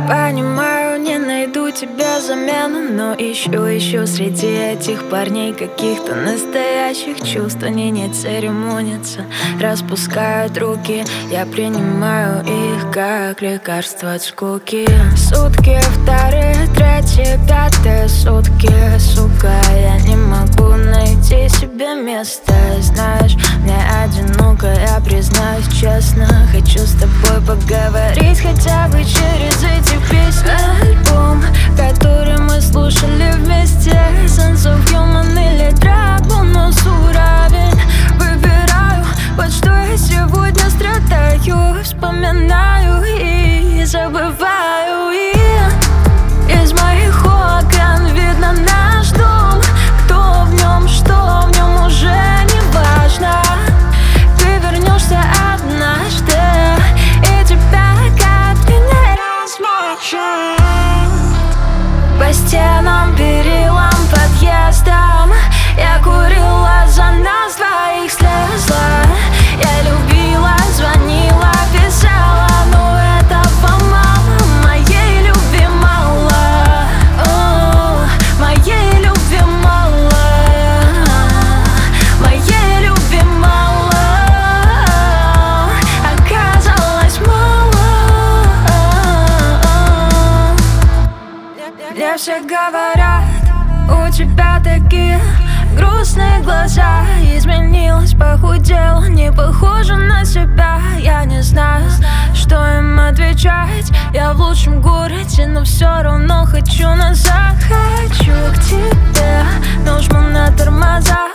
Понимаю, не найду тебе замену, но ищу среди этих парней каких-то настоящих чувств. Они не церемонятся, распускают руки, я принимаю их как лекарство от скуки. Сутки, вторые, третьи, пятые сутки, сука, я не могу найти себе места. Знаешь, мне одиноко, я признаюсь честно. Хочу с тобой поговорить хотя бы через эти песни. Альбом, который мы слушали вместе, Sense of Human или трап, но уровень выбираю, под что я сегодня страдаю. Вспоминаю и забываю, и из моих окон видно наш дом. Кто в нем, что в нем, уже не важно. Ты вернешься однажды, и тебя как ты не разможешь. По стенам, перилам, подъездам я курила, за нас двоих слезла. Я любила, звонила, писала, но этого мало, моей любви мало. Моей любви мало, моей любви мало, оказалось мало. Мне все говорят, у тебя такие грустные глаза. Изменилась, похудела, не похожа на себя. Я не знаю, что им отвечать. Я в лучшем городе, но все равно хочу назад. Хочу к тебе, но жму на тормоза.